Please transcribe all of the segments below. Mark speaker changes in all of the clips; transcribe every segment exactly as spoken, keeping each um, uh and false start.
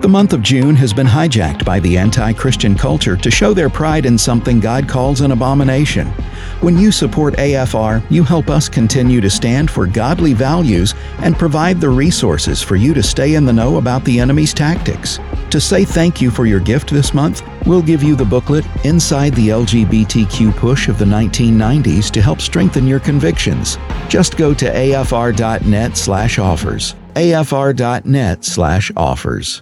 Speaker 1: The month of June has been hijacked by the anti-Christian culture to show their pride in something God calls an abomination. When you support A F R, you help us continue to stand for godly values and provide the resources for you to stay in the know about the enemy's tactics. To say thank you for your gift this month, we'll give you the booklet Inside the L G B T Q Push of the nineteen nineties to help strengthen your convictions. Just go to afr.net slash offers. afr.net slash offers.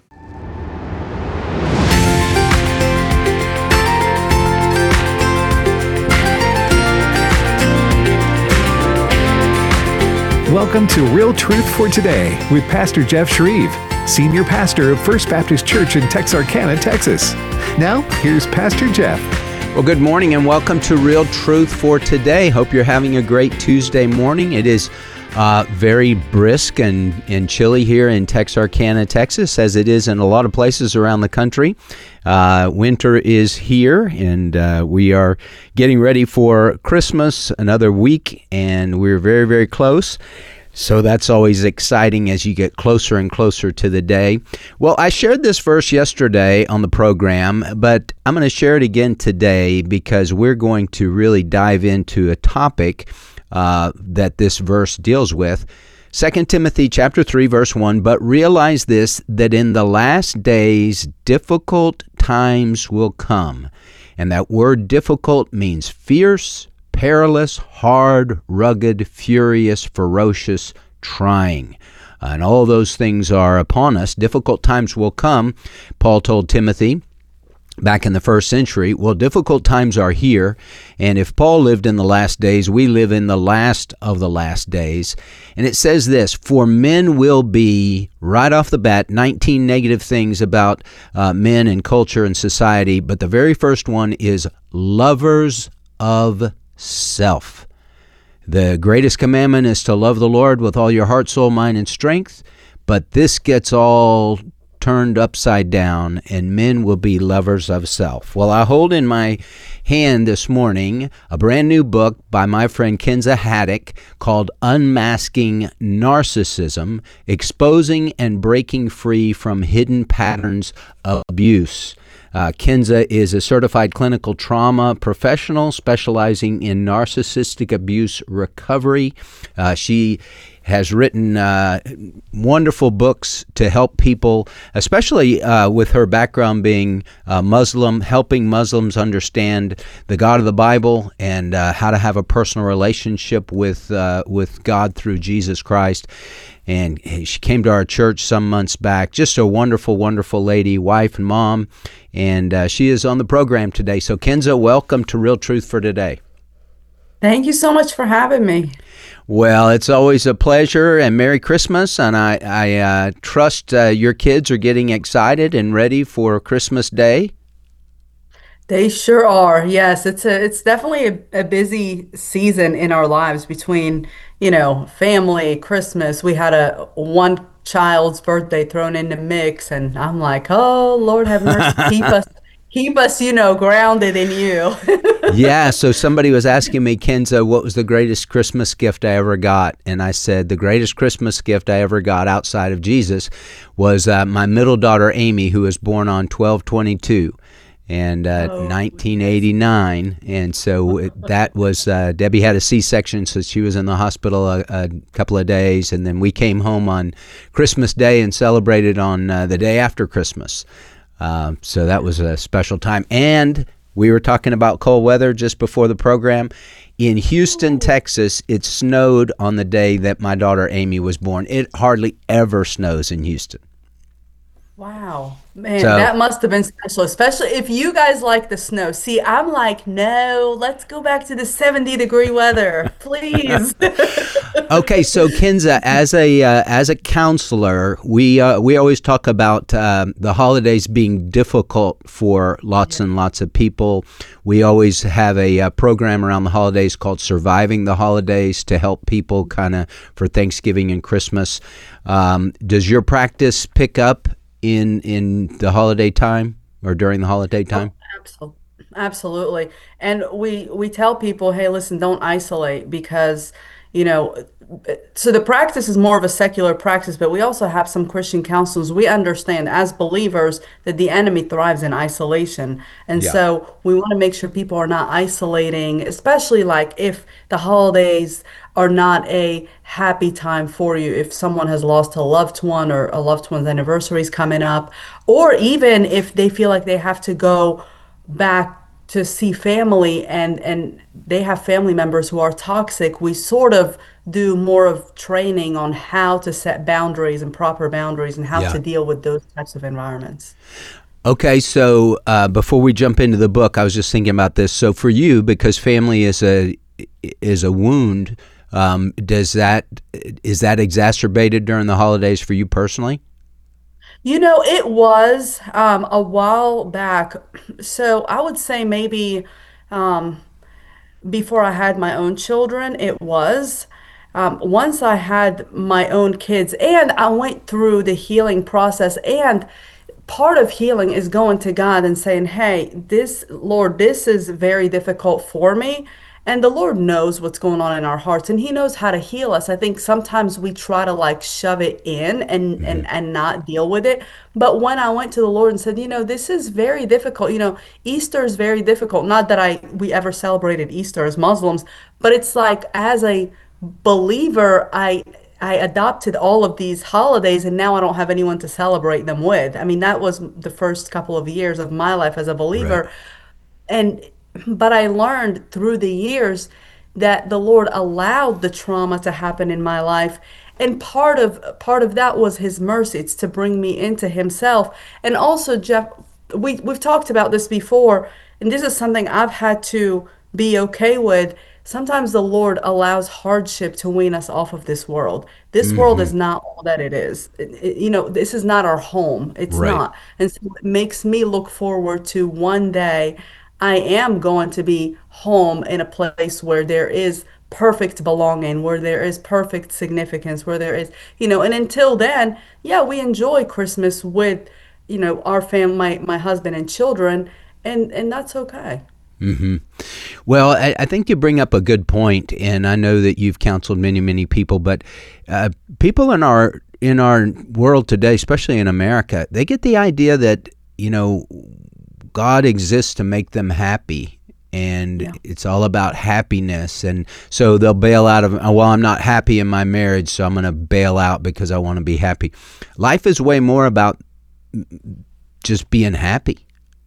Speaker 2: Welcome to Real Truth for Today with Pastor Jeff Shreve, Senior Pastor of First Baptist Church in Texarkana, Texas. Now, here's Pastor Jeff.
Speaker 3: Well, good morning and welcome to Real Truth for Today. Hope you're having a great Tuesday morning. It is uh, very brisk and, and chilly here in Texarkana, Texas, as it is in a lot of places around the country. Uh, winter is here, and uh, we are getting ready for Christmas, another week, and we're very, very close. So that's always exciting as you get closer and closer to the day. Well, I shared this verse yesterday on the program, but I'm going to share it again today because we're going to really dive into a topic uh, that this verse deals with. Second Timothy chapter three, verse one, but realize this, that in the last days difficult times will come. And that word difficult means fierce, perilous, hard, rugged, furious, ferocious, trying. And all those things are upon us. Difficult times will come. Paul told Timothy back in the first century, well, difficult times are here. And if Paul lived in the last days, we live in the last of the last days. And it says this, for men will be, right off the bat, nineteen negative things about uh, men and culture and society. But the very first one is lovers of self. The greatest commandment is to love the Lord with all your heart, soul, mind, and strength, but this gets all turned upside down, and men will be lovers of self. Well, I hold in my hand this morning a brand new book by my friend Kenza Haddock called Unmasking Narcissism, Exposing and Breaking Free from Hidden Patterns of Abuse. Uh, Kenza is a certified clinical trauma professional specializing in narcissistic abuse recovery. Uh, she has written uh, wonderful books to help people, especially uh, with her background being uh, Muslim, helping Muslims understand the God of the Bible and uh, how to have a personal relationship with uh, with God through Jesus Christ. And she came to our church some months back. Just a wonderful, wonderful lady, wife and mom. And uh, she is on the program today. So Kenza, welcome to Real Truth for Today.
Speaker 4: Thank you so much for having me.
Speaker 3: Well, it's always a pleasure, and Merry Christmas. And I, I uh, trust uh, your kids are getting excited and ready for Christmas Day.
Speaker 4: They sure are. Yes, it's a it's definitely a, a busy season in our lives between, you know, family, Christmas. We had a one child's birthday thrown in the mix, and I'm like, oh, Lord have mercy, keep us, keep us, you know, grounded in you.
Speaker 3: Yeah. So somebody was asking me, Kenza, what was the greatest Christmas gift I ever got? And I said the greatest Christmas gift I ever got outside of Jesus was uh, my middle daughter Amy, who was born on twelve twenty-two. And uh, oh, nineteen eighty-nine, and so it, that was, uh, Debbie had a C-section, so she was in the hospital a, a couple of days, and then we came home on Christmas Day and celebrated on uh, the day after Christmas. Uh, so that was a special time. And we were talking about cold weather just before the program. In Houston, Texas, it snowed on the day that my daughter Amy was born. It hardly ever snows in Houston.
Speaker 4: Wow, man,
Speaker 3: So-
Speaker 4: that must have been special, especially if you guys like the snow. See, I'm like, no, let's go back to the seventy degree weather, please.
Speaker 3: Okay, so Kenza, as a uh, as a counselor, we uh, we always talk about um, the holidays being difficult for lots and lots of people. We always have a, uh program around the holidays called Surviving the Holidays to help people kind of for Thanksgiving and Christmas. Um, does your practice pick up in in the holiday time or during the holiday time?
Speaker 4: Absolutely. Absolutely. And we we tell people, hey, listen, don't isolate because you know, so the practice is more of a secular practice, but we also have some Christian councils. We understand as believers that the enemy thrives in isolation. And
Speaker 3: Yeah.
Speaker 4: so we want to make sure people are not isolating, especially like if the holidays are not a happy time for you, if someone has lost a loved one or a loved one's anniversary is coming up, or even if they feel like they have to go back to see family and and they have family members who are toxic. We sort of do more of training on how to set boundaries and proper boundaries and how
Speaker 3: Yeah.
Speaker 4: to deal with those types of environments.
Speaker 3: Okay, so uh, before we jump into the book, I was just thinking about this. So for you, because family is a is a wound, um, does that is that exacerbated during the holidays for you personally?
Speaker 4: You know, it was um, a while back. So I would say maybe um, before I had my own children, it was. Um, once I had my own kids and I went through the healing process, and part of healing is going to God and saying, hey, this, Lord, this is very difficult for me. And the Lord knows what's going on in our hearts and He knows how to heal us. I think sometimes we try to like shove it in and
Speaker 3: Hmm.
Speaker 4: and and not deal with it. But when I went to the Lord and said, you know, this is very difficult, you know, Easter is very difficult. Not that I we ever celebrated Easter as Muslims, but it's like as a believer, I I adopted all of these holidays and now I don't have anyone to celebrate them with. I mean, that was the first couple of years of my life as a
Speaker 3: Right.
Speaker 4: believer. And but I learned through the years that the Lord allowed the trauma to happen in my life. And part of part of that was his mercy. It's to bring me into himself. And also, Jeff, we we've talked about this before, and this is something I've had to be okay with. Sometimes the Lord allows hardship to wean us off of this world. This world
Speaker 3: Hmm.
Speaker 4: is not all that it is. It- it- you know, this is not our home. It's
Speaker 3: Right.
Speaker 4: not. And so it makes me look forward to one day I am going to be home in a place where there is perfect belonging, where there is perfect significance, where there is, you know, and until then, yeah, we enjoy Christmas with, you know, our family, my, my husband and children, and and that's okay.
Speaker 3: Hmm. Well, I, I think you bring up a good point, and I know that you've counseled many, many people, but uh, people in our in our world today, especially in America, they get the idea that you know God exists to make them happy. And
Speaker 4: Yeah.
Speaker 3: it's all about happiness. And so they'll bail out of, oh, well, I'm not happy in my marriage, so I'm going to bail out because I want to be happy. Life is way more about just being happy.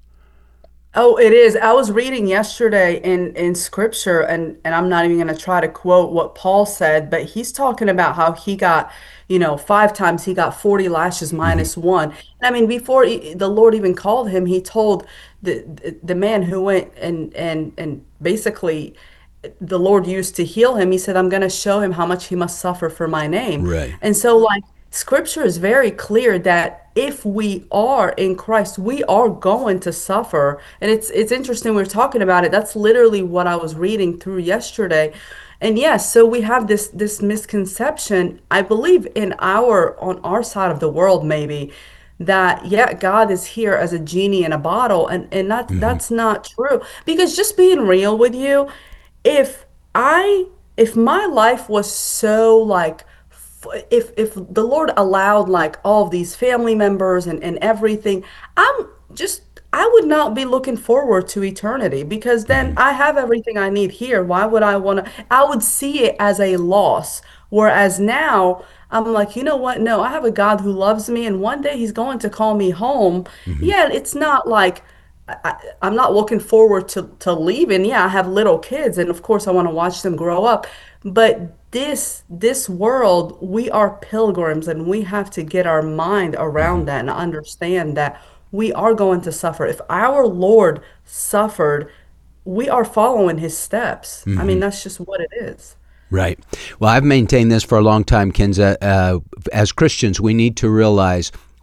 Speaker 4: Oh, it is. I was reading yesterday in in scripture and and I'm not even going to try to quote what Paul said, but he's talking about how he got, you know, five times he got forty lashes
Speaker 3: Hmm.
Speaker 4: minus one. And I mean, before he, the Lord even called him, he told the the, the man who went and and and basically the Lord used to heal him. He said, I'm going to show him how much he must suffer for my name.
Speaker 3: Right.
Speaker 4: And so, like, scripture is very clear that if we are in Christ, we are going to suffer. And it's it's interesting we're talking about it. That's literally what I was reading through yesterday. And yes, so we have this this misconception, I believe in our on our side of the world maybe that yeah, God is here as a genie in a bottle and and that
Speaker 3: Hmm.
Speaker 4: that's not true. Because just being real with you, if I if my life was so like f- if if the Lord allowed like all of these family members and and everything, I'm just I would not be looking forward to eternity because then
Speaker 3: Hmm.
Speaker 4: I have everything I need here. Why would I want to? I would see it as a loss. Whereas now I'm like, you know what? No, I have a God who loves me, and one day He's going to call me home.
Speaker 3: Hmm.
Speaker 4: Yeah, it's not like I, I'm not looking forward to to leaving. Yeah, I have little kids, and of course, I want to watch them grow up. But this this world, we are pilgrims, and we have to get our mind around
Speaker 3: Hmm.
Speaker 4: that and understand that we are going to suffer. If our Lord suffered, we are following His steps. I mean,
Speaker 3: Hmm.
Speaker 4: that's just what it is.
Speaker 3: Right. Well, I've maintained this for a long time, Kenza. Uh, as Christians, we need to realize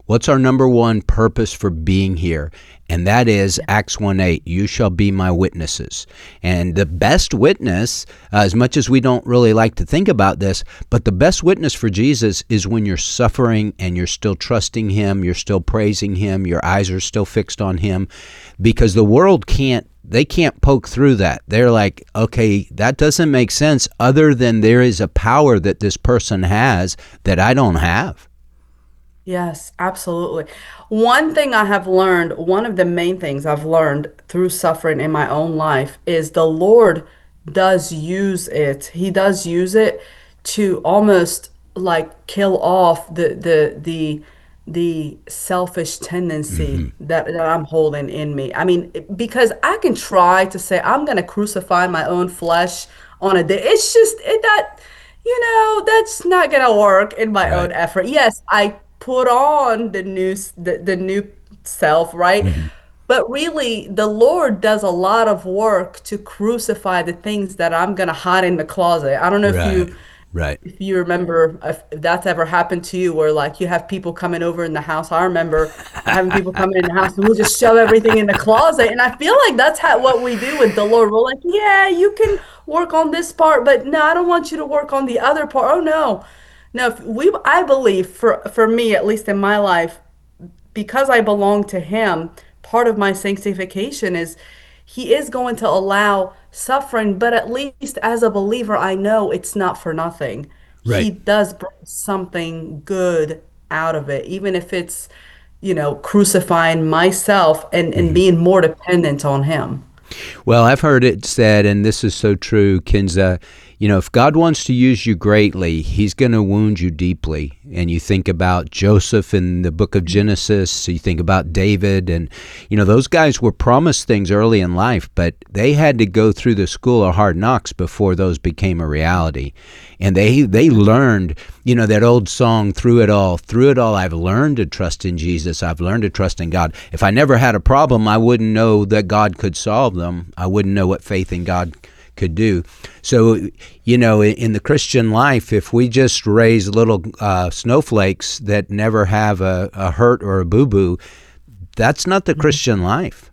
Speaker 3: What's our number one purpose for being here? And that is Acts one eight, you shall be my witnesses. And the best witness, uh, as much as we don't really like to think about this, but the best witness for Jesus is when you're suffering and you're still trusting him, you're still praising him, your eyes are still fixed on him, because the world can't, they can't poke through that. They're like, okay, that doesn't make sense other than there is a power that this person has that I don't have.
Speaker 4: Yes, absolutely. One thing I have learned, one of the main things I've learned through suffering in my own life is the Lord does use it. He does use it to almost like kill off the the the the selfish tendency that, that I'm holding in me. I mean, it- because I can try to say I'm going to crucify my own flesh on a day. It's just it, that, you know, that's not going to work in my
Speaker 3: Right.
Speaker 4: own effort. Yes, I put on the new s- the, the new self, right? But really, the Lord does a lot of work to crucify the things that I'm going to hide in the closet. I don't know if
Speaker 3: Right.
Speaker 4: you
Speaker 3: Right.
Speaker 4: if you remember if that's ever happened to you where like you have people coming over in the house. I remember having people coming in the house and we'll just shove everything in the closet. And I feel like that's how what we do with the Lord. We're like, yeah, you can work on this part, but no, I don't want you to work on the other part. Oh no. No, if we I believe for for me, at least in my life, because I belong to him, part of my sanctification is he is going to allow suffering, but at least as a believer, I know it's not for nothing. He
Speaker 3: Right.
Speaker 4: does bring something good out of it, even if it's, you know, crucifying myself and, and being more dependent on him.
Speaker 3: Well, I've heard it said, and this is so true, Kinza, you know, if God wants to use you greatly, he's going to wound you deeply. And you think about Joseph in the book of Genesis, you think about David, and, you know, those guys were promised things early in life, but they had to go through the school of hard knocks before those became a reality. And they they learned, you know, that old song, Through It All, through it all, I've learned to trust in Jesus. I've learned to trust in God. If I never had a problem, I wouldn't know that God could solve them. I wouldn't know what faith in God could do. So, you know, in, in the Christian life, if we just raise little uh, snowflakes that never have a, a hurt or a boo-boo, that's not the Christian life.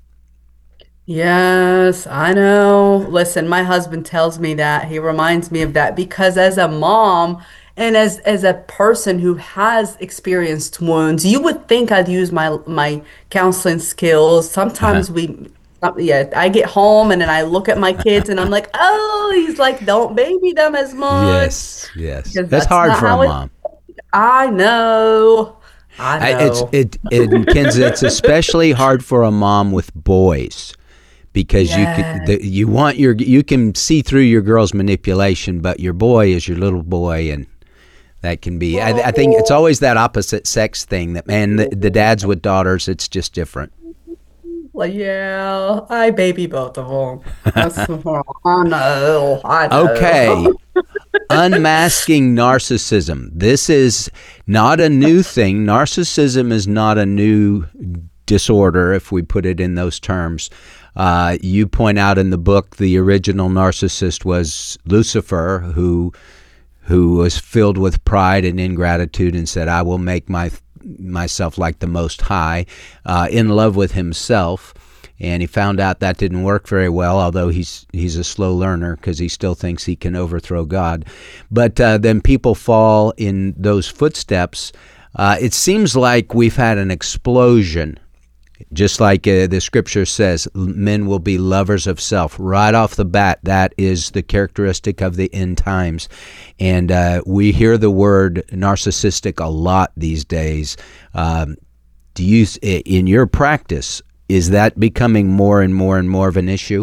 Speaker 4: Yes, I know. Listen, my husband tells me that. He reminds me of that because as a mom and as as a person who has experienced wounds, you would think I'd use my my counseling skills.
Speaker 3: Uh-huh.
Speaker 4: Sometimes we uh, yeah, I get home and then I look at my kids and I'm like, "Oh, he's like, don't baby them as much
Speaker 3: Yes, yes.
Speaker 4: because
Speaker 3: That's
Speaker 4: that's
Speaker 3: hard
Speaker 4: not
Speaker 3: for a
Speaker 4: how it."
Speaker 3: mom.
Speaker 4: I know. I
Speaker 3: I, it's
Speaker 4: know.
Speaker 3: it, it Kenza, it's especially hard for a mom with boys because you could
Speaker 4: Yeah.
Speaker 3: the, you want your you can see through your girl's manipulation, but your boy is your little boy, and that can be. I, I think it's always that opposite sex thing that man, the, the dads with daughters, it's just different.
Speaker 4: Like, yeah, I baby both of them. That's I know, I
Speaker 3: Okay,
Speaker 4: know.
Speaker 3: unmasking narcissism. This is not a new thing. Narcissism is not a new disorder, if we put it in those terms. Uh, you point out in the book the original narcissist was Lucifer, who who was filled with pride and ingratitude and said, "I will make my myself like the Most High," uh, in love with himself. And he found out that didn't work very well, although he's he's a slow learner because he still thinks he can overthrow God. But uh, then people fall in those footsteps. Uh, it seems like we've had an explosion, just like uh, the scripture says, men will be lovers of self. Right off the bat, that is the characteristic of the end times. And uh, we hear the word narcissistic a lot these days. Um, do you, in your practice, is that becoming more and more and more of an issue?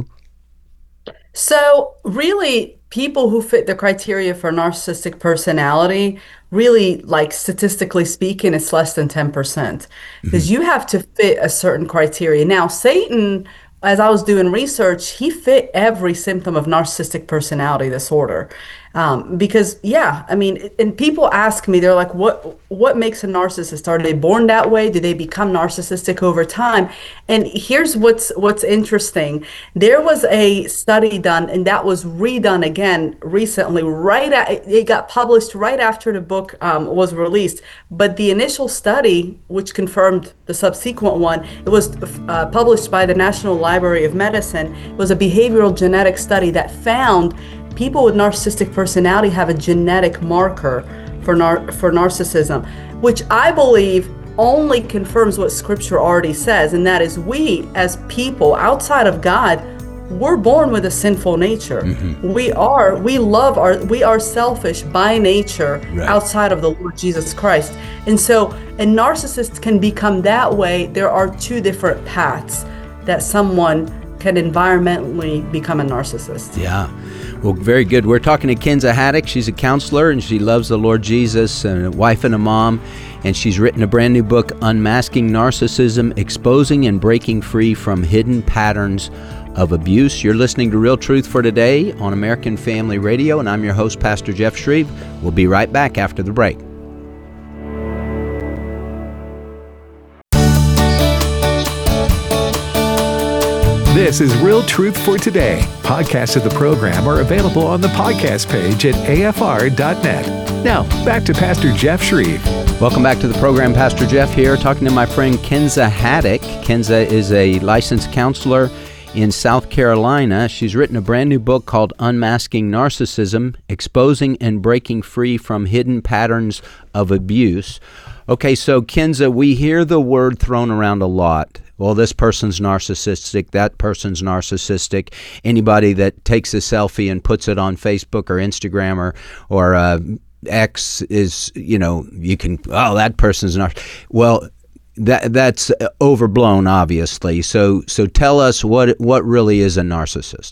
Speaker 4: So, really, people who fit the criteria for narcissistic personality, really, like statistically speaking, it's less than ten percent
Speaker 3: Hmm.
Speaker 4: because you have to fit a certain criteria. Now, Satan, as I was doing research, he fit every symptom of narcissistic personality disorder. Um, because yeah, I mean, and people ask me, they're like, what what makes a narcissist? Are they born that way? Do they become narcissistic over time? And here's what's what's interesting. There was a study done, and that was redone again recently. Right at, it got published right after the book um, was released. But the initial study, which confirmed the subsequent one, it was uh, published by the National Library of Medicine. It was a behavioral genetic study that found people with narcissistic personality have a genetic marker for nar- for narcissism, which I believe only confirms what Scripture already says, and that is we as people outside of God, we're born with a sinful nature. Mm-hmm. We are, we love our, we are selfish by nature right. outside of the Lord Jesus Christ. And so a narcissist can become that way. There are two different paths that someone can environmentally become a narcissist.
Speaker 3: Yeah. Well, very good. We're talking to Kenza Haddock. She's a counselor, and she loves the Lord Jesus, and a wife and a mom. And she's written a brand new book, Unmasking Narcissism, Exposing and Breaking Free from Hidden Patterns of Abuse. You're listening to Real Truth for Today on American Family Radio, and I'm your host, Pastor Jeff Shreve. We'll be right back after the break.
Speaker 2: This is Real Truth for Today. Podcasts of the program are available on the podcast page at A F R dot net. Now, back to Pastor Jeff Shreve.
Speaker 3: Welcome back to the program. Pastor Jeff here, talking to my friend Kenza Haddock. Kenza is a licensed counselor in South Carolina. She's written a brand new book called Unmasking Narcissism, Exposing and Breaking Free from Hidden Patterns of Abuse. Okay, so Kenza, we hear the word thrown around a lot. Well, this person's narcissistic, that person's narcissistic. Anybody that takes a selfie and puts it on Facebook or Instagram or, or uh, X is, you know, you can, oh, that person's narcissistic. Well, that that's overblown, obviously. So so tell us what what really is a narcissist.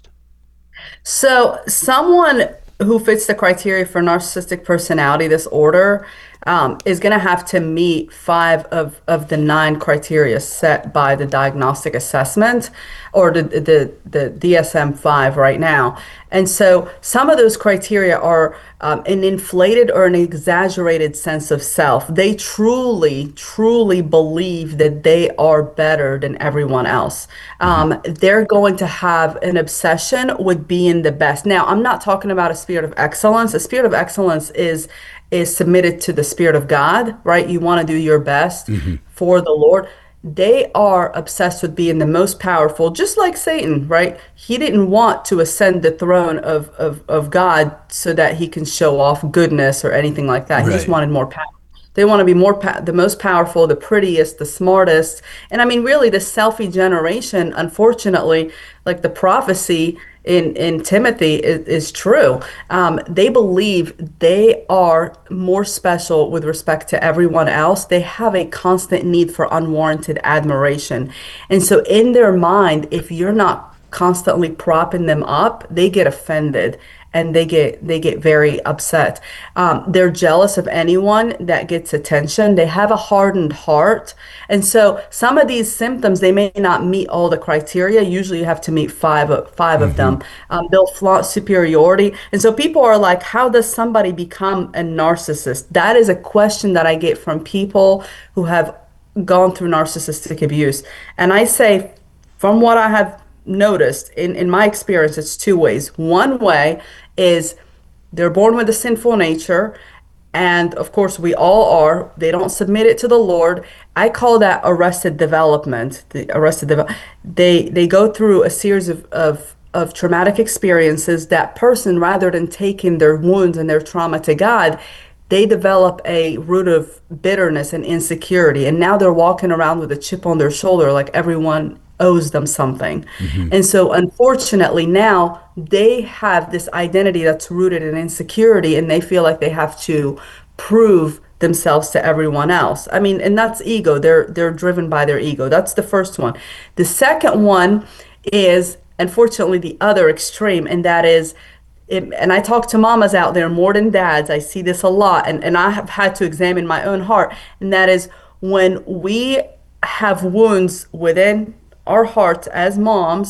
Speaker 4: So someone who fits the criteria for narcissistic personality disorder um, is going to have to meet five of, of the nine criteria set by the diagnostic assessment, or the, the, the D S M five right now. And so some of those criteria are um, an inflated or an exaggerated sense of self. They truly, truly believe that they are better than everyone else. Um, they're going to have an obsession with being the best. Now, I'm not talking about a spirit of excellence. A spirit of excellence is is submitted to the Spirit of God, right? You want to do your best mm-hmm. for the Lord. They are obsessed with being the most powerful, just like Satan, right? He didn't want to ascend the throne of, of, of God so that he can show off goodness or anything like that. Right. He just wanted more power. They want to be more pa- the most powerful, the prettiest, the smartest. And I mean, really, the selfie generation, unfortunately, like the prophecy in, in Timothy is, is true. Um, they believe they are more special with respect to everyone else. They have a constant need for unwarranted admiration. And so in their mind, if you're not constantly propping them up, they get offended. And they get they get very upset. Um, they're jealous of anyone that gets attention. They have a hardened heart. And so some of these symptoms, they may not meet all the criteria. Usually you have to meet five, five mm-hmm. of them. Um, they'll flaunt superiority. And so people are like, how does somebody become a narcissist? That is a question that I get from people who have gone through narcissistic abuse. And I say, from what I have noticed, in, in my experience, it's two ways. One way is they're born with a sinful nature, and of course we all are. They don't submit it to the Lord. I call that arrested development. The arrested development. They they go through a series of, of of traumatic experiences. That person, rather than taking their wounds and their trauma to God, they develop a root of bitterness and insecurity, and now they're walking around with a chip on their shoulder, like everyone owes them something. Mm-hmm. And so unfortunately now they have this identity that's rooted in insecurity, and they feel like they have to prove themselves to everyone else. I mean, and that's ego. They're they're driven by their ego. That's the first one. The second one is unfortunately the other extreme, and that is It, and I talk to mamas out there more than dads. I see this a lot, and, and I have had to examine my own heart. And that is when we have wounds within our hearts as moms,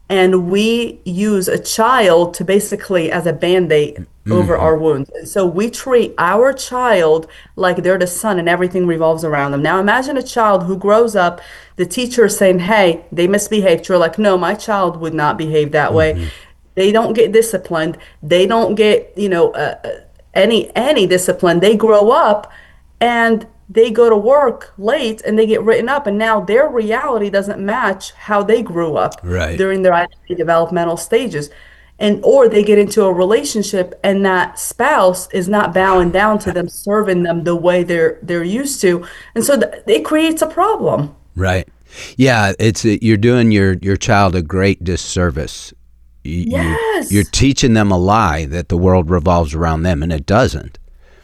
Speaker 4: and we use a child to basically as a band-aid over
Speaker 3: Hmm.
Speaker 4: our wounds. So we treat our child like they're the sun and everything revolves around them. Now imagine a child who grows up, the teacher is saying, hey, they misbehaved. You're like, no, my child would not behave that way.
Speaker 3: Hmm.
Speaker 4: They don't get disciplined. They don't get, you know, uh, uh, any any discipline. They grow up and they go to work late and they get written up, and now their reality doesn't match how they grew up
Speaker 3: Right.
Speaker 4: during their identity developmental stages. And or they get into a relationship and that spouse is not bowing down to them, serving them the way they're they're used to. And so th- it creates a problem.
Speaker 3: Right. Yeah, it's you're doing your your child a great disservice. You, you you're
Speaker 4: Yes.
Speaker 3: teaching them a lie that the world revolves around them, and it doesn't.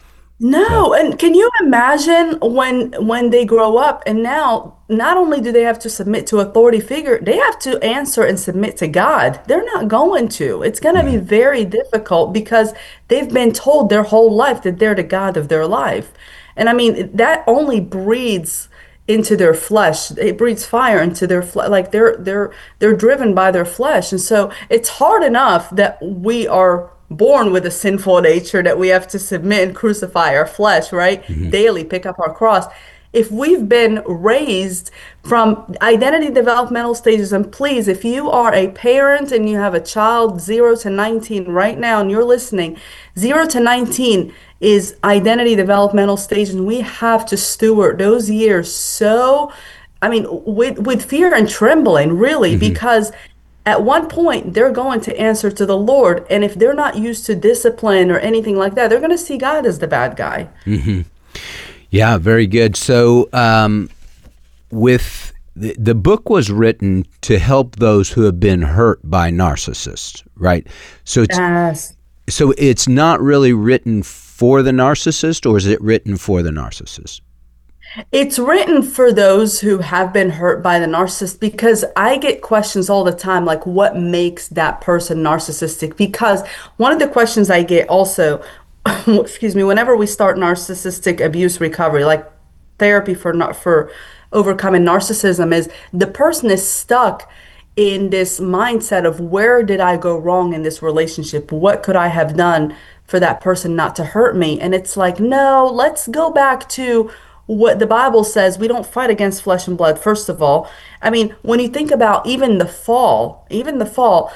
Speaker 3: So,
Speaker 4: No, and can you imagine when when they grow up and now not only do they have to submit to authority figure, they have to answer and submit to God. They're not going to. It's going to be
Speaker 3: mhm.
Speaker 4: very difficult because they've been told their whole life that they're the God of their life. And I mean, that only breeds into their flesh. It breathes fire into their flesh. Like they're they're they're driven by their flesh. And so it's hard enough that we are born with a sinful nature that we have to submit and crucify our flesh, right?
Speaker 3: Mhm.
Speaker 4: Daily pick up our cross. If we've been raised from identity developmental stages, and please, if you are a parent and you have a child zero to nineteen right now and you're listening, zero to nineteen is identity developmental stage, and we have to steward those years so, I mean, with with fear and trembling, really,
Speaker 3: Mhm.
Speaker 4: because at one point they're going to answer to the Lord, and if they're not used to discipline or anything like that, they're going to see God as the bad guy.
Speaker 3: Mhm. Yeah, very good. So, um, with the, the book was written to help those who have been hurt by narcissists, right? So it's
Speaker 4: Yes.
Speaker 3: so it's not really written for the narcissist, or is it written for the narcissist?
Speaker 4: It's written for those who have been hurt by the narcissist because I get questions all the time like, what makes that person narcissistic? Because one of the questions I get also, excuse me, whenever we start narcissistic abuse recovery, like therapy for not for overcoming narcissism, is the person is stuck in this mindset of where did I go wrong in this relationship? What could I have done for that person not to hurt me? And it's like, no, let's go back to what the Bible says. We don't fight against flesh and blood, first of all. I mean, when you think about even the fall, even the fall,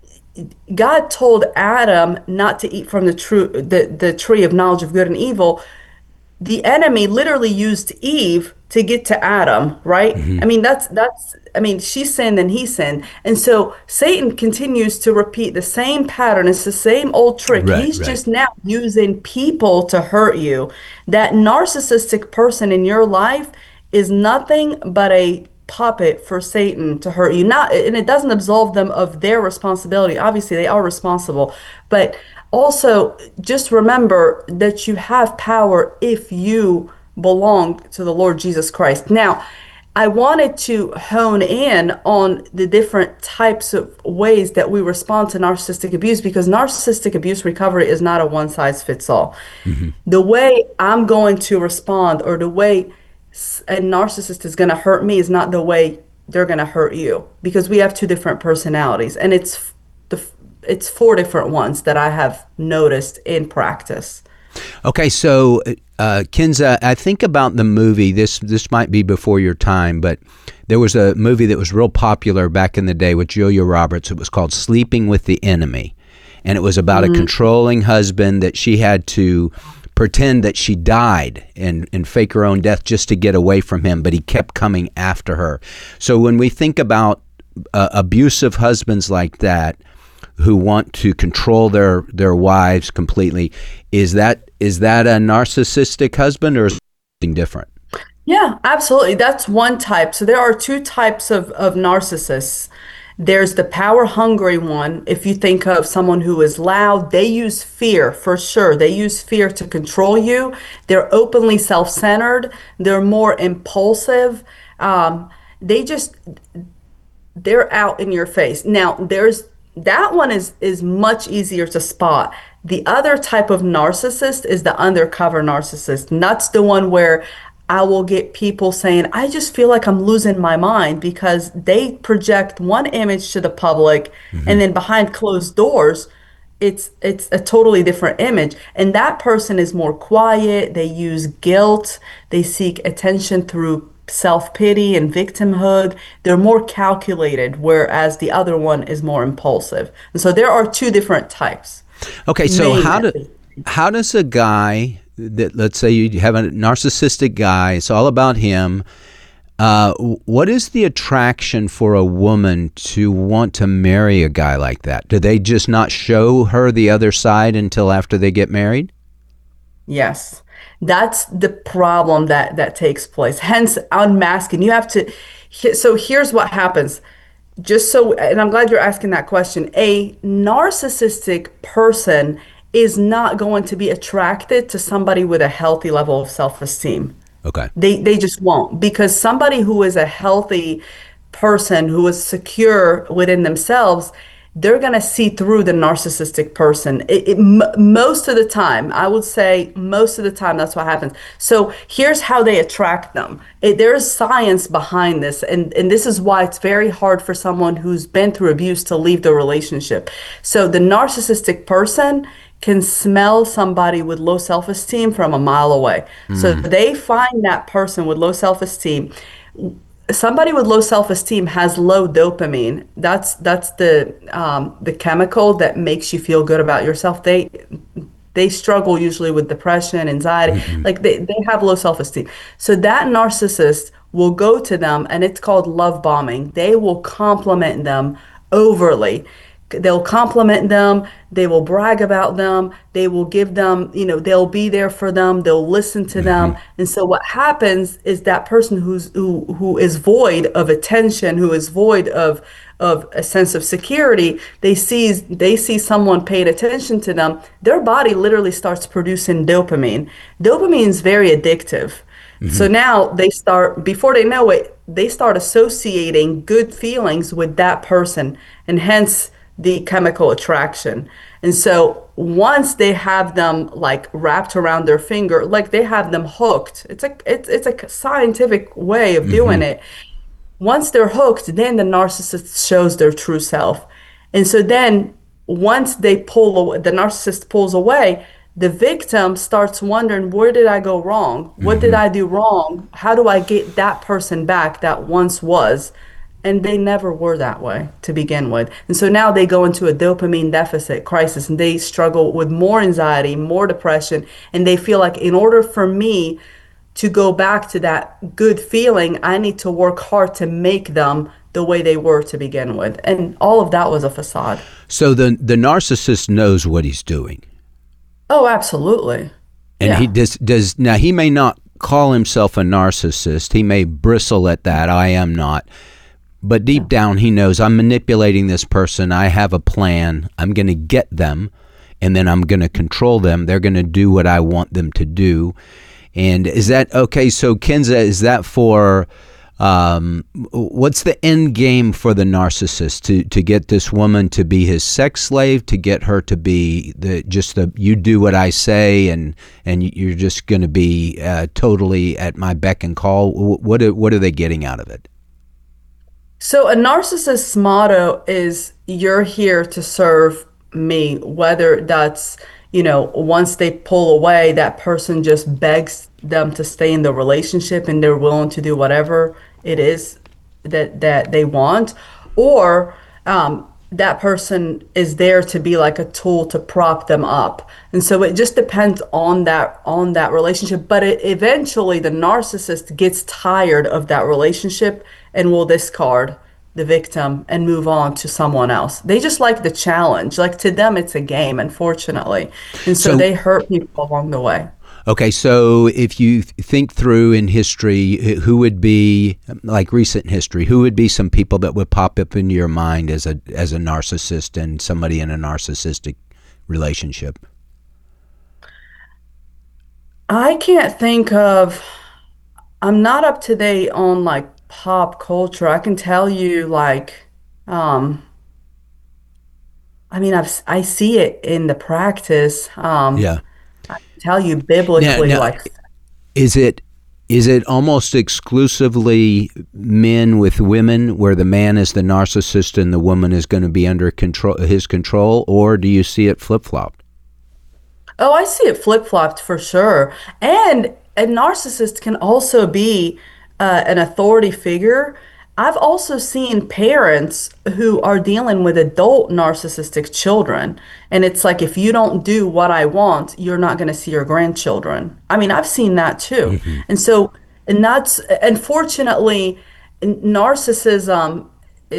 Speaker 4: God told Adam not to eat from the true the, the tree of knowledge of good and evil. The enemy literally used Eve to get to Adam, right?
Speaker 3: Hmm.
Speaker 4: I mean, that's that's I mean, she sinned and he sinned. And so Satan continues to repeat the same pattern. It's the same old trick.
Speaker 3: Right,
Speaker 4: He's
Speaker 3: right.
Speaker 4: just now using people to hurt you. That narcissistic person in your life is nothing but a puppet for Satan to hurt you. Not, and it doesn't absolve them of their responsibility. Obviously, they are responsible, but also just remember that you have power if you belong to the Lord Jesus Christ. Now, I wanted to hone in on the different types of ways that we respond to narcissistic abuse because narcissistic abuse recovery is not a one size fits all.
Speaker 3: Hmm.
Speaker 4: The way I'm going to respond or the way s- a narcissist is going to hurt me is not the way they're going to hurt you because we have two different personalities, and it's f- the f- it's four different ones that I have noticed in practice.
Speaker 3: Okay, so uh, Kenza, I think about the movie. This this might be before your time, but there was a movie that was real popular back in the day with Julia Roberts. It was called Sleeping with the Enemy, and it was about a
Speaker 4: Mm,
Speaker 3: controlling husband that she had to pretend that she died and, and fake her own death just to get away from him, but he kept coming after her. So when we think about uh, abusive husbands like that, who want to control their their wives completely, is that is that a narcissistic husband or is it something different?
Speaker 4: yeah, absolutely. That's one type. So there are two types of, of narcissists. There's the power hungry one. If you think of someone who is loud, they use fear for sure. They use fear to control you. They're openly self centered. They're more impulsive. Um, they just they're out in your face. Now, there's that one is is much easier to spot. The other type of narcissist is the undercover narcissist. And that's the one where I will get people saying, I just feel like I'm losing my mind because they project one image to the public and then behind closed doors, it's it's a totally different image. And that person is more quiet, they use guilt, they seek attention through self-pity and victimhood. They're more calculated, whereas the other one is more impulsive. And so there are two different types.
Speaker 3: Okay, so
Speaker 4: Main
Speaker 3: how do
Speaker 4: methods.
Speaker 3: how does a guy that, let's say you have a narcissistic guy, it's all about him. Uh, what is the attraction for a woman to want to marry a guy like that? Do they just not show her the other side until after they get married?
Speaker 4: Yes, that's the problem that that takes place. Hence, unmasking. You have to. he- So here's what happens. Just so, and I'm glad you're asking that question. A narcissistic person is not going to be attracted to somebody with a healthy level of self-esteem.
Speaker 3: Okay.
Speaker 4: They they just won't, because somebody who is a healthy person who is secure within themselves, they're going to see through the narcissistic person. It, it, m- most of the time, I would say most of the time, that's what happens. So here's how they attract them. It, there is science behind this, and, and this is why it's very hard for someone who's been through abuse to leave the relationship. So the narcissistic person can smell somebody with low self-esteem from a mile away. So they find that person with low self-esteem. Somebody with low self-esteem has low dopamine. That's that's the um, the chemical that makes you feel good about yourself. They they struggle usually with depression, anxiety. Like they, they have low self-esteem. So that narcissist will go to them, and it's called love bombing. They will compliment them overly. They'll compliment them, they will brag about them, they will give them, you know, they'll be there for them, they'll listen to them. And so what happens is that person who's who who is void of attention, who is void of of a sense of security, they see they see someone paying attention to them, their body literally starts producing dopamine. Dopamine is very addictive. So now they start, before they know it, they start associating good feelings with that person, and hence the chemical attraction. And so once they have them like wrapped around their finger, like they have them hooked. It's a it's it's a scientific way of doing it. Once they're hooked, then the narcissist shows their true self. And so then once they pull away, the narcissist pulls away, the victim starts wondering, where did I go wrong? What did I do wrong? How do I get that person back that once was? And they never were that way to begin with. And so now they go into a dopamine deficit crisis, and they struggle with more anxiety, more depression, and they feel like in order for me to go back to that good feeling, I need to work hard to make them the way they were to begin with. And all of that was a facade.
Speaker 3: So the the narcissist knows what he's doing.
Speaker 4: Oh, absolutely.
Speaker 3: And
Speaker 4: Yeah.
Speaker 3: he does does now he may not call himself a narcissist. He may bristle at that. I am not. But deep down, he knows I'm manipulating this person. I have a plan. I'm going to get them, and then I'm going to control them. They're going to do what I want them to do. And is that okay? So, Kenza, is that for um, what's the end game for the narcissist? To to get this woman to be his sex slave, to get her to be the just the you do what I say, and and you're just going to be uh, totally at my beck and call. What are, what are they getting out of it?
Speaker 4: So a narcissist's motto is, you're here to serve me, whether that's, you know, once they pull away, that person just begs them to stay in the relationship and they're willing to do whatever it is that that they want, or um, that person is there to be like a tool to prop them up. And so it just depends on that on that relationship. But it, eventually the narcissist gets tired of that relationship and will discard the victim and move on to someone else. They just like the challenge. Like to them, it's a game, unfortunately. And so,
Speaker 3: So-
Speaker 4: they hurt people along the way.
Speaker 3: Okay, so if you th- think through in history, wh- who would be, like recent history, who would be some people that would pop up into your mind as a as a narcissist and somebody in a narcissistic relationship?
Speaker 4: I can't think of, I'm not up to date on like pop culture. I can tell you like, um, I mean, I've, s- I see it in the practice. Um,
Speaker 3: Yeah.
Speaker 4: tell you
Speaker 3: Now,
Speaker 4: biblically,
Speaker 3: now,
Speaker 4: like,
Speaker 3: is it Is it almost exclusively men with women, where the man is the narcissist and the woman is going to be under control, his control, or do you see it flip-flopped?
Speaker 4: Oh, I see it flip-flopped for sure. And a narcissist can also be uh, an authority figure. I've also seen parents who are dealing with adult narcissistic children. And it's like, if you don't do what I want, you're not going to see your grandchildren. I mean, I've seen that too. Mm-hmm. And so, and that's, unfortunately, narcissism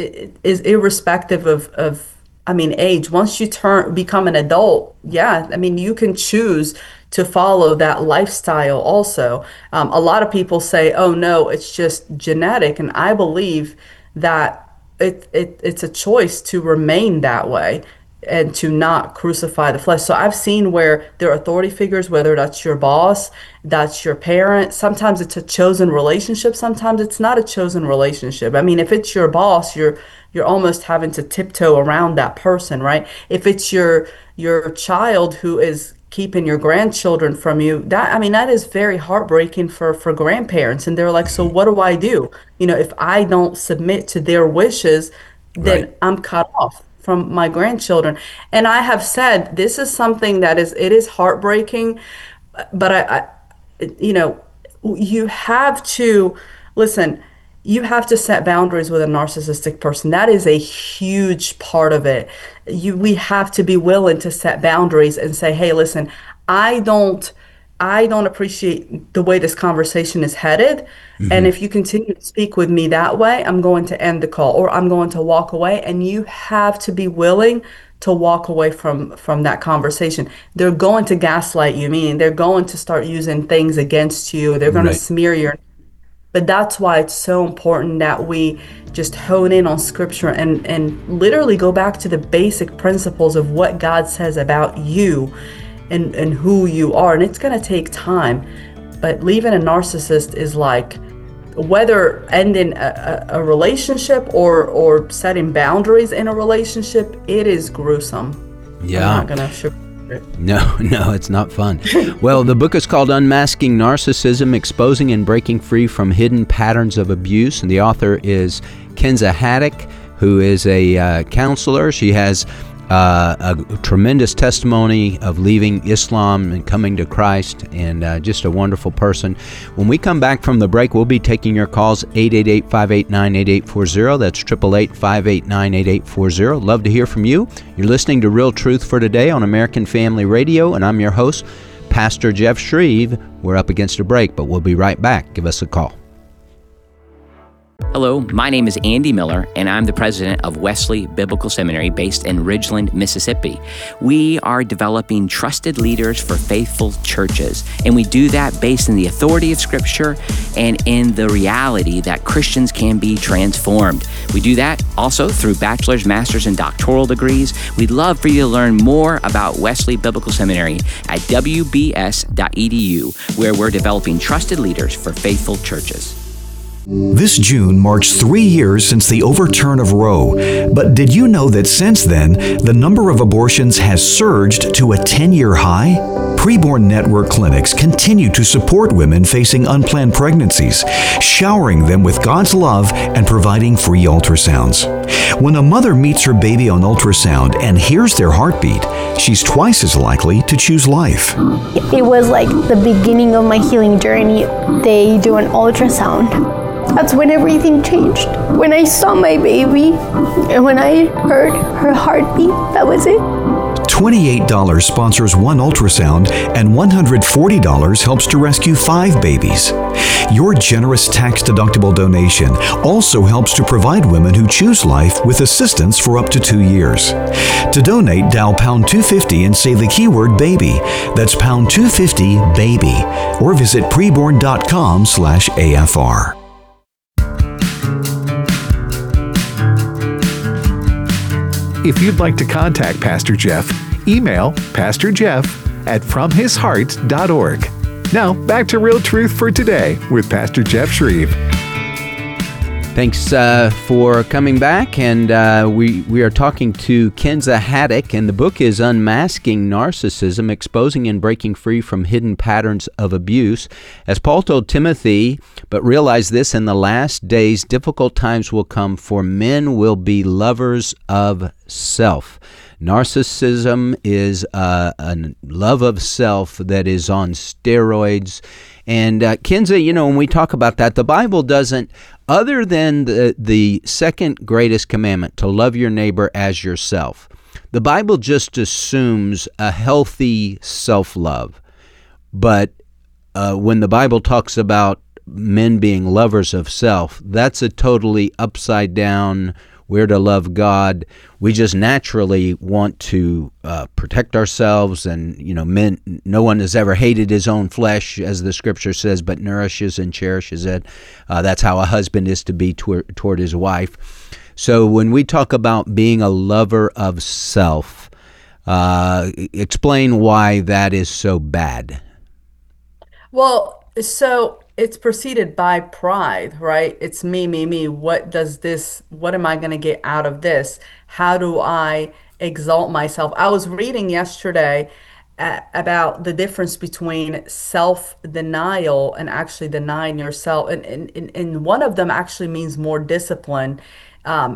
Speaker 4: is irrespective of, of, I mean, age. Once you turn, become an adult, yeah, I mean, you can choose to follow that lifestyle also. Um, a lot of people say, oh no, it's just genetic. And I believe that it, it it's a choice to remain that way and to not crucify the flesh. So I've seen where there are authority figures, whether that's your boss, that's your parent. Sometimes it's a chosen relationship. Sometimes it's not a chosen relationship. I mean, if it's your boss, you're you're almost having to tiptoe around that person, right? If it's your your child who is keeping your grandchildren from you, that, I mean, that is very heartbreaking for for grandparents. And they're like, so what do I do? You know, if I don't submit to their wishes, then right. I'm cut off from my grandchildren. And I have said, this is something that is, it is heartbreaking, but I, I you know, you have to, listen, you have to set boundaries with a narcissistic person. That is a huge part of it. You, we have to be willing to set boundaries and say, hey, listen, I don't, I don't appreciate the way this conversation is headed. Mm-hmm. And if you continue to speak with me that way, I'm going to end the call, or I'm going to walk away. And you have to be willing to walk away from, from that conversation. They're going to gaslight you, meaning they're going to start using things against you. They're going right. to smear your. But that's why it's so important that we just hone in on scripture and, and literally go back to the basic principles of what God says about you and, and who you are. And it's going to take time. But leaving a narcissist is like, whether ending a, a, a relationship or, or setting boundaries in a relationship, it is gruesome.
Speaker 3: Yeah.
Speaker 4: I'm not going to sugar.
Speaker 3: No, no, it's not fun. Well, the book is called Unmasking Narcissism, Exposing and Breaking Free from Hidden Patterns of Abuse. And the author is Kenza Haddock, who is a uh, counselor. She has uh, a tremendous testimony of leaving Islam and coming to Christ, and uh, just a wonderful person. When we come back from the break, we'll be taking your calls, eight eight eight, five eight nine, eight eight four zero. That's eight eight eight, five eight nine, eight eight four zero. Love to hear from you. You're listening to Real Truth for Today on American Family Radio, and I'm your host, Pastor Jeff Shreve. We're up against a break, but we'll be right back. Give us a call.
Speaker 5: Hello, my name is Andy Miller, and I'm the president of Wesley Biblical Seminary based in Ridgeland, Mississippi. We are developing trusted leaders for faithful churches, and we do that based in the authority of Scripture and in the reality that Christians can be transformed. We do that also through bachelor's, master's, and doctoral degrees. We'd love for you to learn more about Wesley Biblical Seminary at w b s dot e d u, where we're developing trusted leaders for faithful churches.
Speaker 6: This June marks three years since the overturn of Roe, but did you know that since then, the number of abortions has surged to a ten-year high? Preborn Network clinics continue to support women facing unplanned pregnancies, showering them with God's love and providing free ultrasounds. When a mother meets her baby on ultrasound and hears their heartbeat, she's twice as likely to choose life.
Speaker 7: It was like the beginning of my healing journey. They do an ultrasound. That's when everything changed. When I saw my baby and when I heard her heartbeat, that was it.
Speaker 6: twenty-eight dollars sponsors one ultrasound and one hundred forty dollars helps to rescue five babies. Your generous tax-deductible donation also helps to provide women who choose life with assistance for up to two years. To donate, dial pound two fifty and say the keyword baby. That's pound two fifty baby, or visit preborn dot com slash A F R.
Speaker 2: If you'd like to contact Pastor Jeff, email pastor jeff at from his heart dot org. Now, back to Real Truth for Today with Pastor Jeff Shreve.
Speaker 3: Thanks uh, for coming back, and uh, we we are talking to Kenza Haddock, and the book is Unmasking Narcissism, Exposing and Breaking Free from Hidden Patterns of Abuse. As Paul told Timothy, but realize this, in the last days, difficult times will come, for men will be lovers of self. Narcissism is uh, a love of self that is on steroids. And uh, Kenza, you know, when we talk about that, the Bible doesn't, other than the, the second greatest commandment, to love your neighbor as yourself, the Bible just assumes a healthy self-love. But uh, when the Bible talks about men being lovers of self, that's a totally upside down. We're to love God. We just naturally want to uh, protect ourselves, and you know, men. No one has ever hated his own flesh, as the Scripture says, but nourishes and cherishes it. Uh, that's how a husband is to be toward, toward his wife. So when we talk about being a lover of self, uh, explain why that is so bad.
Speaker 4: Well, so it's preceded by pride, right? It's me, me, me. What does this, what am I going to get out of this? How do I exalt myself? I was reading yesterday uh, about the difference between self-denial and actually denying yourself. And, and, and and one of them actually means more discipline. Um,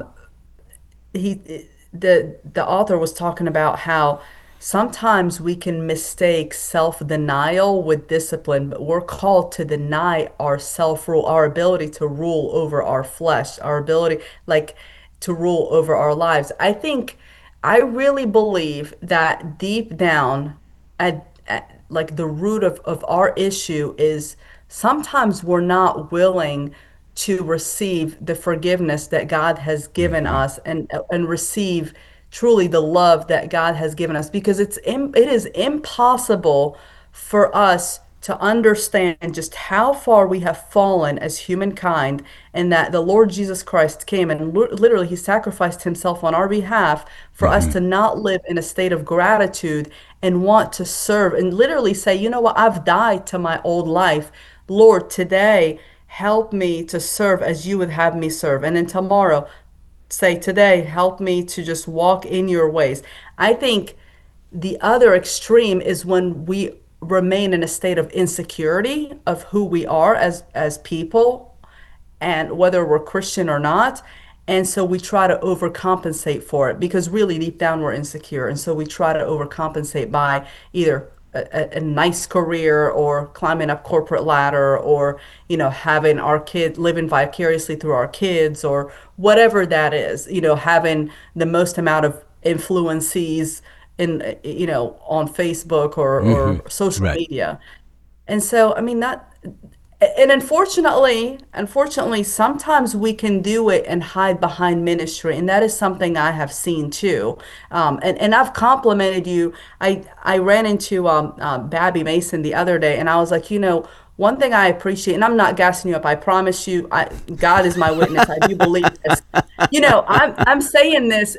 Speaker 4: he, the, the author was talking about how sometimes we can mistake self-denial with discipline, but we're called to deny our self-rule, our ability to rule over our flesh, our ability like to rule over our lives. I think, I really believe that deep down at, at like the root of, of our issue is sometimes we're not willing to receive the forgiveness that God has given us and and receive truly the love that God has given us, because it's im- it is impossible for us to understand just how far we have fallen as humankind, and that the Lord Jesus Christ came and li- literally he sacrificed himself on our behalf for us to not live in a state of gratitude and want to serve and literally say, you know what, I've died to my old life. Lord, today help me to serve as you would have me serve. And then tomorrow, say, today, help me to just walk in your ways. I think the other extreme is when we remain in a state of insecurity of who we are as as people, and whether we're Christian or not. And so we try to overcompensate for it, because really deep down we're insecure. And so we try to overcompensate by either a, a nice career, or climbing up corporate ladder, or you know, having our kid living vicariously through our kids, or whatever that is, you know, having the most amount of influences in, you know, on Facebook or, or social
Speaker 3: Right.
Speaker 4: media. And so, I mean, that, and unfortunately, unfortunately, sometimes we can do it and hide behind ministry, and that is something I have seen too. Um, and and I've complimented you. I I ran into um, uh, Babby Mason the other day, and I was like, you know, one thing I appreciate, and I'm not gassing you up. I promise you, I, God is my witness. I do believe this. You know, I'm I'm saying this.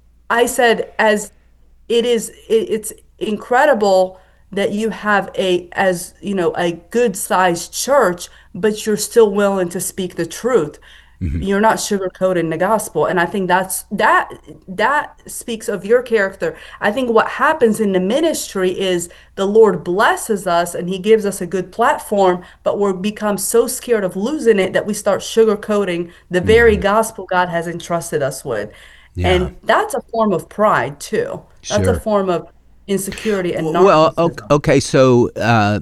Speaker 4: I said, as it is, it, it's incredible that you have a, as you know, a good sized church, but you're still willing to speak the truth. Mm-hmm. You're not sugarcoating the gospel. And I think that's, that, that speaks of your character. I think what happens in the ministry is the Lord blesses us and he gives us a good platform, but we're become so scared of losing it that we start sugarcoating the very mm-hmm. gospel God has entrusted us with. Yeah. And that's a form of pride too. That's sure. a form of insecurity and narcissism.
Speaker 3: Well, okay, so uh,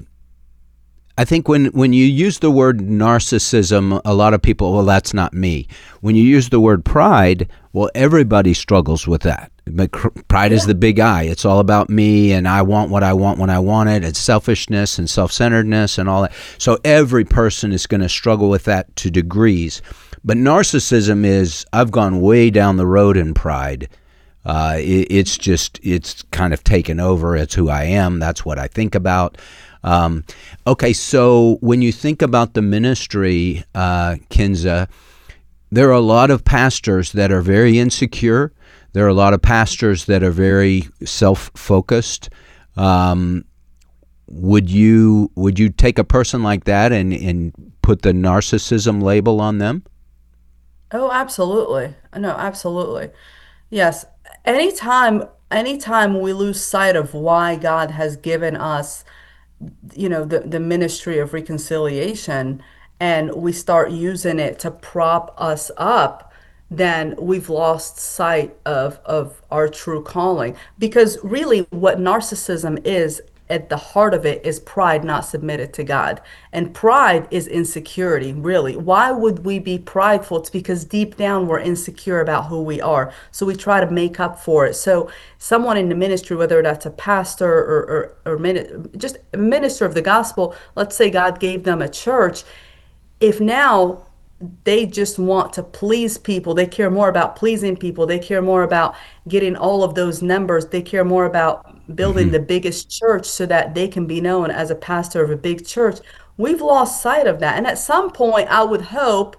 Speaker 3: I think when, when you use the word narcissism, a lot of people, well, that's not me. When you use the word pride, well, everybody struggles with that. Pride yeah. is the big I. It's all about me, and I want what I want when I want it. It's selfishness and self-centeredness and all that. So every person is going to struggle with that to degrees. But narcissism is, I've gone way down the road in pride. Uh, it, it's just, it's kind of taken over. It's who I am. That's what I think about. Um, okay, so when you think about the ministry, uh, Kenza, there are a lot of pastors that are very insecure. There are a lot of pastors that are very self-focused. Um, would you would you take a person like that and, and put the narcissism label on them?
Speaker 4: Oh, absolutely. No, absolutely. Yes. Anytime, anytime we lose sight of why God has given us, you know, the, the ministry of reconciliation, and we start using it to prop us up, then we've lost sight of of our true calling. Because really what narcissism is at the heart of it is pride not submitted to God. And pride is insecurity, really. Why would we be prideful? It's because deep down we're insecure about who we are. So we try to make up for it. So someone in the ministry, whether that's a pastor or, or, or min- just a minister of the gospel, let's say God gave them a church, if now they just want to please people, they care more about pleasing people, they care more about getting all of those numbers, they care more about building the biggest church so that they can be known as a pastor of a big church. We've lost sight of that. And at some point, I would hope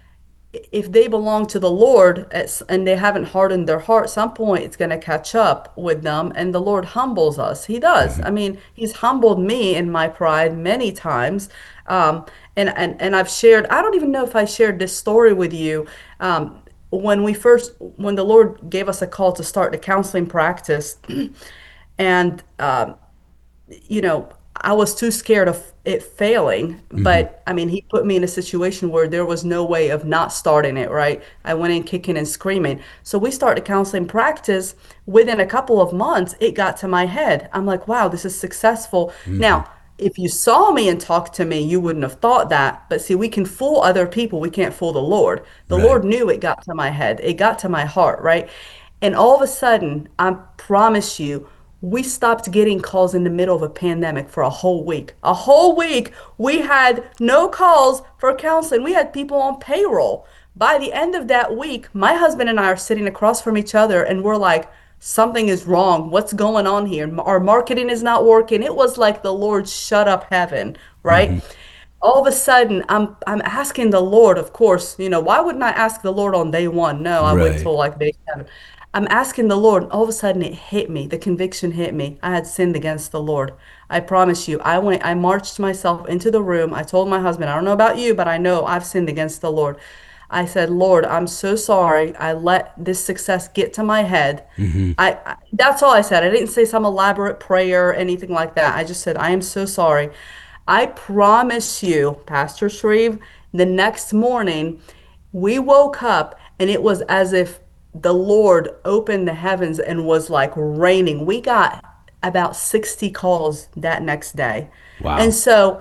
Speaker 4: if they belong to the Lord and they haven't hardened their heart, some point it's going to catch up with them, and the Lord humbles us. He does. I mean, He's humbled me in my pride many times. Um, and, and, and I've shared, I don't even know if I shared this story with you. Um, when we first, when the Lord gave us a call to start the counseling practice, and um, you know, I was too scared of it failing. But I mean, he put me in a situation where there was no way of not starting it, right? I went in kicking and screaming. So we started counseling practice. Within a couple of months, it got to my head. I'm like, wow, this is successful. Now, if you saw me and talked to me, you wouldn't have thought that. But see, we can fool other people. We can't fool the Lord. The
Speaker 3: Right.
Speaker 4: Lord knew it got to my head. It got to my heart, right? And all of a sudden, I promise you, we stopped getting calls in the middle of a pandemic for a whole week. A whole week, we had no calls for counseling. We had people on payroll. By the end of that week, my husband and I are sitting across from each other and we're like, something is wrong. What's going on here? Our marketing is not working. It was like the Lord shut up heaven, right? All of a sudden, I'm I'm asking the Lord, of course, you know, why wouldn't I ask the Lord on day one? No, I wait
Speaker 3: Right.
Speaker 4: till like day seven. I'm asking the Lord, and all of a sudden it hit me. The conviction hit me. I had sinned against the Lord. I promise you. I went, I marched myself into the room. I told my husband, I don't know about you, but I know I've sinned against the Lord. I said, Lord, I'm so sorry. I let this success get to my head. I, I that's all I said. I didn't say some elaborate prayer or anything like that. I just said, I am so sorry. I promise you, Pastor Shreve, the next morning we woke up and it was as if the Lord opened the heavens and was like raining. We got about sixty calls that next day. And
Speaker 3: Wow.
Speaker 4: so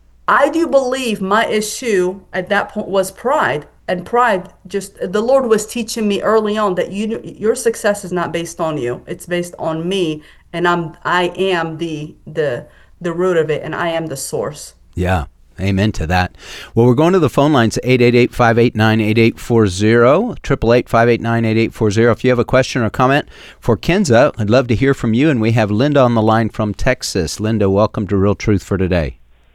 Speaker 4: I do believe my issue at that point was pride. And pride, just the Lord was teaching me early on that you your success is not based on you. It's based on me, and I'm I am the the the root of it, and I am the source.
Speaker 3: Yeah. Amen to that. Well, we're going to the phone lines, eight eight eight, five eight nine, eight eight four zero, eight eight eight, five eight nine, eight eight four zero. If you have a question or comment for Kenza, I'd love to hear from you. And we have Linda on the line from Texas. Linda, welcome to Real Truth for Today.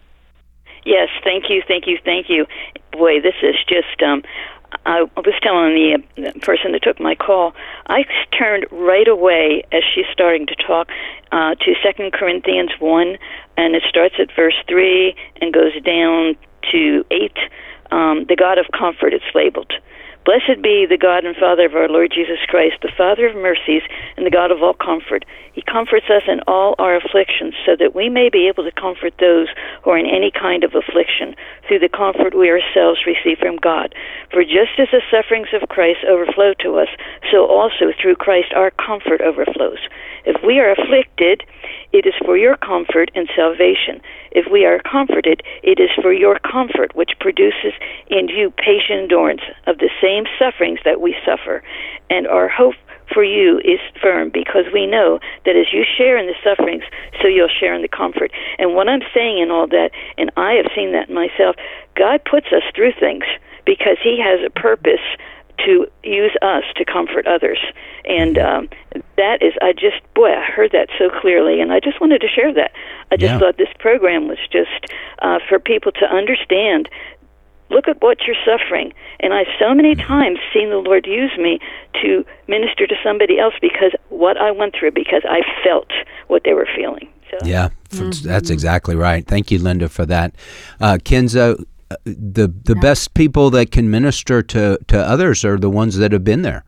Speaker 8: Yes, thank you, thank you, thank you. Boy, this is just, um, I was telling the, uh, the person that took my call, I turned right away as she's starting to talk uh, to Second Corinthians one, and it starts at verse three and goes down to eight. Um, the God of comfort, it's labeled. Blessed be the God and Father of our Lord Jesus Christ, the Father of mercies and the God of all comfort. He comforts us in all our afflictions so that we may be able to comfort those who are in any kind of affliction through the comfort we ourselves receive from God. For just as the sufferings of Christ overflow to us, so also through Christ our comfort overflows. If we are afflicted, it is for your comfort and salvation. If we are comforted, it is for your comfort, which produces in you patient endurance of the same sufferings that we suffer. And our hope for you is firm, because we know that as you share in the sufferings, so you'll share in the comfort. And what I'm saying in all that, and I have seen that myself, God puts us through things because He has a purpose to use us to comfort others. And um, that is, I just, boy, I heard that so clearly, and I just wanted to share that. I just
Speaker 3: Yeah.
Speaker 8: thought this program was just uh, for people to understand, look at what you're suffering. And I've so many times seen the Lord use me to minister to somebody else because what I went through, because I felt what they were feeling. So,
Speaker 3: Yeah, f- that's exactly right. Thank you, Linda, for that. Uh, Kenza, uh, the the best people that can minister to, to others are the ones that have been there.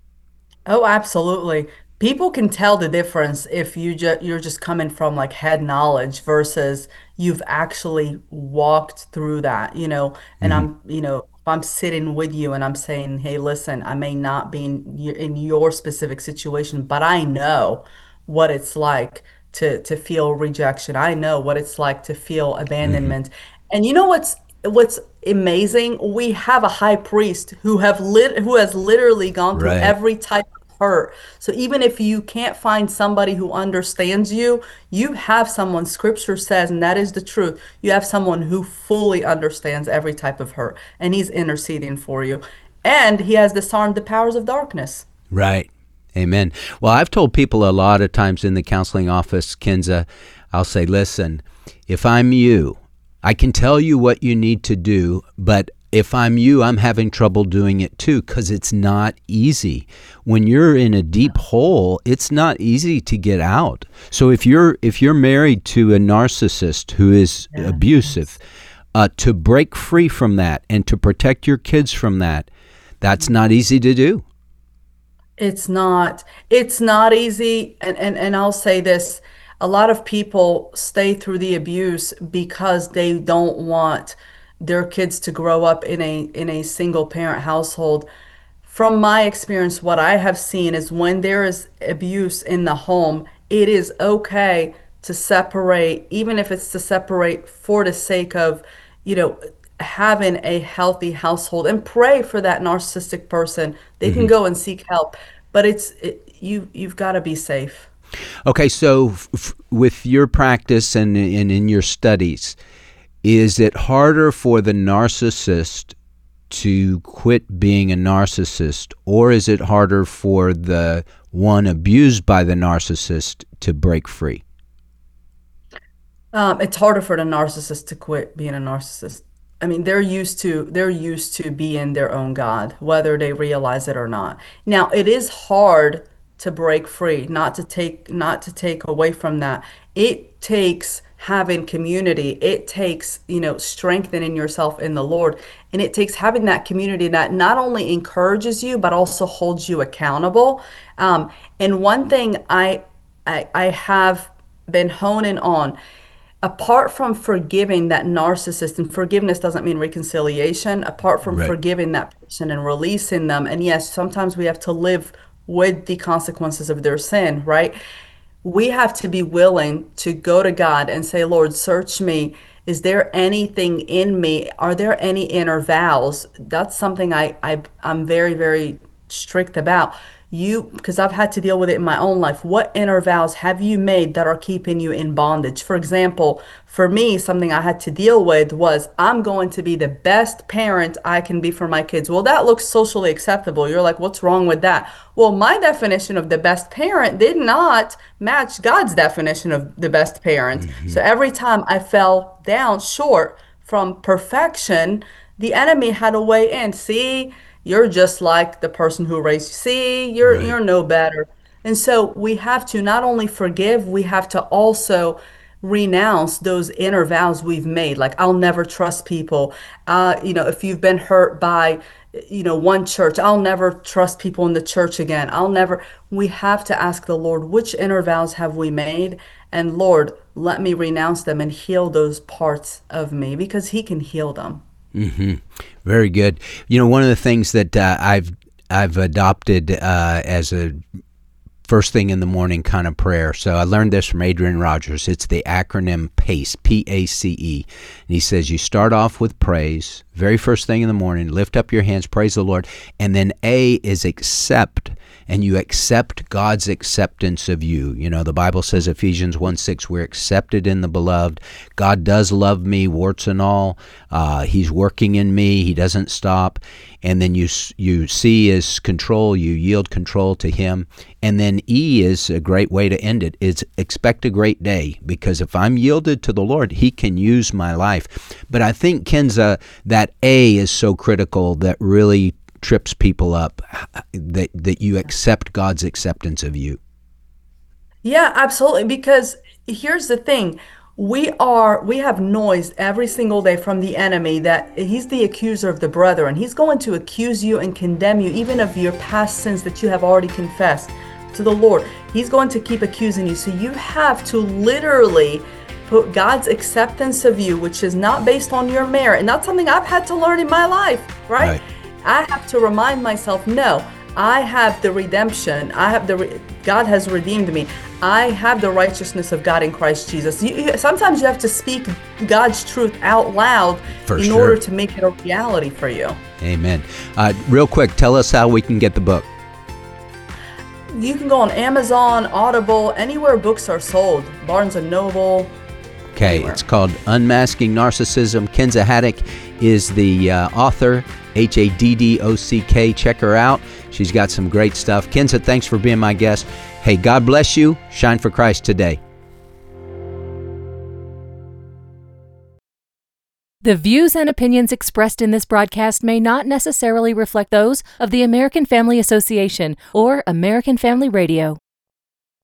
Speaker 4: Oh, absolutely. People can tell the difference if you just you're just coming from like head knowledge versus you've actually walked through that, you know, and
Speaker 3: Mm-hmm.
Speaker 4: I'm, you know, if I'm sitting with you and I'm saying, "Hey, listen, I may not be in, y- in your specific situation, but I know what it's like to to feel rejection. I know what it's like to feel
Speaker 3: Mm-hmm.
Speaker 4: abandonment." And you know what's what's amazing? We have a high priest who have lit who has literally gone through
Speaker 3: Right.
Speaker 4: every type of hurt. So even if you can't find somebody who understands you, you have someone, scripture says, and that is the truth. You have someone who fully understands every type of hurt, and he's interceding for you. And he has disarmed the powers of darkness.
Speaker 3: Right. Amen. Well, I've told people a lot of times in the counseling office, Kenza, I'll say, listen, if I'm you, I can tell you what you need to do, but if I'm you, I'm having trouble doing it too, because it's not easy. When you're in a deep hole, it's not easy to get out. So if you're if you're married to a narcissist who is
Speaker 4: Yeah.
Speaker 3: abusive, uh, to break free from that and to protect your kids from that, that's not easy to do.
Speaker 4: It's not. It's not easy. And, and, and I'll say this, a lot of people stay through the abuse because they don't want their kids to grow up in a in a single parent household. From my experience, what I have seen is when there is abuse in the home, it is okay to separate, even if it's to separate for the sake of, you know, having a healthy household and pray for that narcissistic person. They can go and seek help, but it's it, you you've got to be safe.
Speaker 3: Okay, so f- f- with your practice and, and in your studies, is it harder for the narcissist to quit being a narcissist, or is it harder for the one abused by the narcissist to break free?
Speaker 4: Um, it's harder for the narcissist to quit being a narcissist. I mean, they're used to they're used to being their own God, whether they realize it or not. Now, it is hard to break free, not to take not to take away from that. It takes having community. It takes, you know, strengthening yourself in the Lord, and it takes having that community that not only encourages you but also holds you accountable. Um, and one thing I I, I have been honing on, apart from forgiving that narcissist, and forgiveness doesn't mean reconciliation, apart from
Speaker 3: Right.
Speaker 4: forgiving that person and releasing them, and yes, sometimes we have to live with the consequences of their sin, right? We have to be willing to go to God and say, Lord, search me. Is there anything in me? Are there any inner vows? That's something I, I I'm very, very strict about. You, because I've had to deal with it in my own life. What inner vows have you made that are keeping you in bondage? For example, for me, something I had to deal with was I'm going to be the best parent I can be for my kids. Well, that looks socially acceptable. You're like, what's wrong with that? Well, my definition of the best parent did not match God's definition of the best parent. So every time I fell down short from perfection, the enemy had a way in. See, you're just like the person who raised you. See, you're
Speaker 3: Right.
Speaker 4: you're no better. And so we have to not only forgive, we have to also renounce those inner vows we've made. Like, I'll never trust people. Uh, you know, if you've been hurt by, you know, one church, I'll never trust people in the church again. I'll never. We have to ask the Lord, which inner vows have we made? And Lord, let me renounce them and heal those parts of me because He can heal them.
Speaker 3: Hmm. Very good. You know, one of the things that uh, I've I've adopted uh, as a first thing in the morning kind of prayer. So I learned this from Adrian Rogers. It's the acronym PACE, P A C E. And he says you start off with praise, very first thing in the morning, lift up your hands, praise the Lord. And then A is accept, and you accept God's acceptance of you. You know, the Bible says, Ephesians one six, we're accepted in the beloved. God does love me, warts and all. Uh, he's working in me. He doesn't stop. And then you you C is control. You yield control to Him. And then E is a great way to end it. Is expect a great day, because if I'm yielded to the Lord, He can use my life. But I think, Kenza, that A is so critical that really trips people up, that that you accept God's acceptance of you.
Speaker 4: Yeah, absolutely. Because here's the thing. We are, we have noise every single day from the enemy that he's the accuser of the brethren. He's going to accuse you and condemn you even of your past sins that you have already confessed to the Lord. He's going to keep accusing you. So you have to literally put God's acceptance of you, which is not based on your merit, and that's something I've had to learn in my life, right? right. I have to remind myself, no, I have the redemption. I have the, re- God has redeemed me. I have the righteousness of God in Christ Jesus. You, you, sometimes you have to speak God's truth out loud for in sure. order to make it a reality for you.
Speaker 3: Amen. Uh, real quick, tell us how we can get the book.
Speaker 4: You can go on Amazon, Audible, anywhere books are sold, Barnes and Noble.
Speaker 3: Okay, anywhere. It's called Unmasking Narcissism. Kenza Haddock is the uh, author, H A D D O C K. Check her out. She's got some great stuff. Kenza, thanks for being my guest. Hey, God bless you. Shine for Christ today.
Speaker 9: The views and opinions expressed in this broadcast may not necessarily reflect those of the American Family Association or American Family Radio.